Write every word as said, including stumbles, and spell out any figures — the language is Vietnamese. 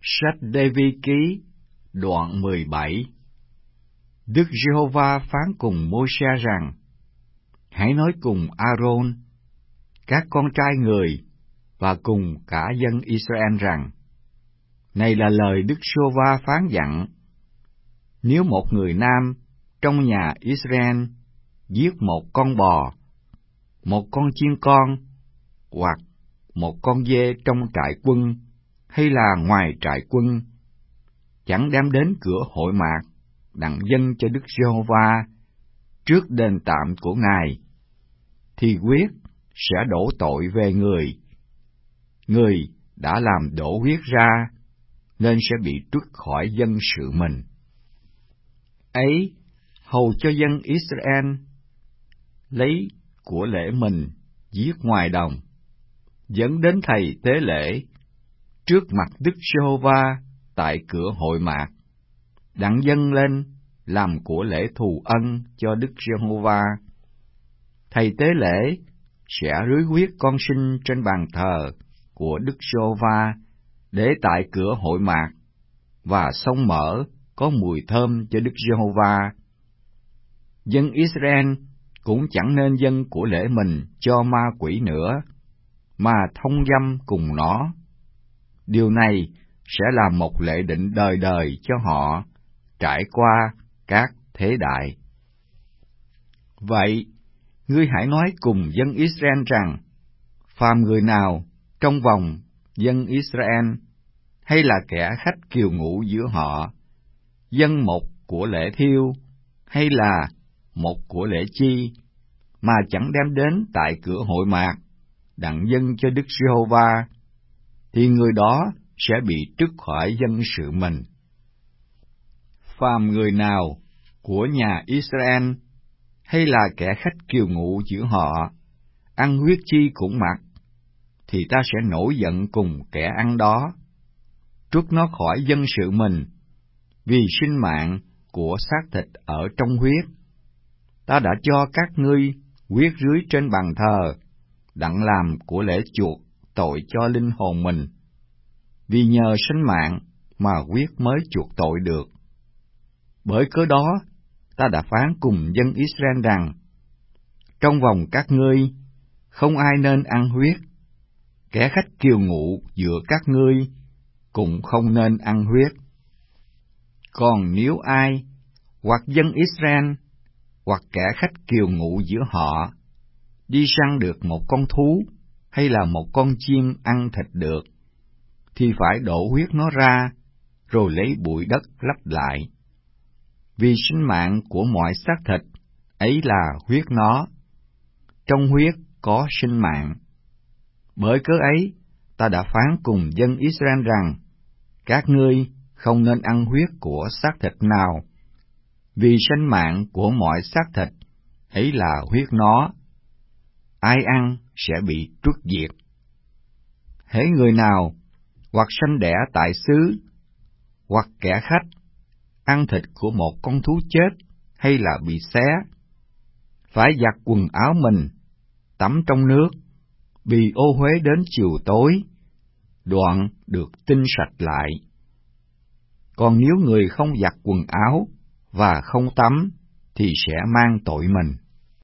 Sách Lê-vi ký, đoạn mười bảy. Đức Giê-hô-va phán cùng Môi-se rằng: Hãy nói cùng A-rôn, các con trai người và cùng cả dân Israel rằng: Này là lời Đức Giê-hô-va phán dặn: Nếu một người nam trong nhà Israel giết một con bò, một con chiên con, hoặc một con dê trong trại quân hay là ngoài trại quân, chẳng đem đến cửa hội mạc đặng dâng cho Đức Giê-hô-va trước đền tạm của Ngài, thì huyết sẽ đổ tội về người. Người đã làm đổ huyết ra, nên sẽ bị truất khỏi dân sự mình. Ấy, hầu cho dân Israel lấy của lễ mình giết ngoài đồng, dẫn đến thầy tế lễ trước mặt Đức Giê-hô-va tại cửa hội mạc, đặng dâng lên làm của lễ thù ân cho Đức Giê-hô-va. Thầy tế lễ sẽ rưới huyết con sinh trên bàn thờ của Đức Giê-hô-va để tại cửa hội mạc, và xông mỡ có mùi thơm cho Đức Giê-hô-va. Dân Israel cũng chẳng nên dâng của lễ mình cho ma quỷ nữa, mà thông dâm cùng nó. Điều này sẽ là một lệ định đời đời cho họ, trải qua các thế đại. Vậy, ngươi hãy nói cùng dân Israel rằng: Phàm người nào trong vòng dân Israel, hay là kẻ khách kiều ngụ giữa họ, dâng một của lễ thiêu, hay là một của lễ chi, mà chẳng đem đến tại cửa hội mạc đặng dâng cho Đức Giê-hô-va, thì người đó sẽ bị trút khỏi dân sự mình. Phàm người nào của nhà Israel, hay là kẻ khách kiều ngụ giữa họ, ăn huyết chi cũng mặc, thì ta sẽ nổi giận cùng kẻ ăn đó, trút nó khỏi dân sự mình, vì sinh mạng của xác thịt ở trong huyết. Ta đã cho các ngươi huyết rưới trên bàn thờ, đặng làm của lễ chuộc tội cho linh hồn mình, vì nhờ sinh mạng mà huyết mới chuộc tội được. Bởi cớ đó, ta đã phán cùng dân Israel rằng: Trong vòng các ngươi, không ai nên ăn huyết, kẻ khách kiều ngụ giữa các ngươi cũng không nên ăn huyết. Còn nếu ai, hoặc dân Israel, hoặc kẻ khách kiều ngụ giữa họ, đi săn được một con thú, hay là một con chim ăn thịt được, thì phải đổ huyết nó ra, rồi lấy bụi đất lấp lại. Vì sinh mạng của mọi xác thịt, ấy là huyết nó. Trong huyết có sinh mạng. Bởi cớ ấy, ta đã phán cùng dân Israel rằng: Các ngươi không nên ăn huyết của xác thịt nào, vì sinh mạng của mọi xác thịt, ấy là huyết nó. Ai ăn sẽ bị truất diệt. Hễ người nào, hoặc sanh đẻ tại xứ, hoặc kẻ khách, ăn thịt của một con thú chết hay là bị xé, phải giặt quần áo mình, tắm trong nước, bị ô uế đến chiều tối, đoạn được tinh sạch lại. Còn nếu người không giặt quần áo và không tắm, thì sẽ mang tội mình.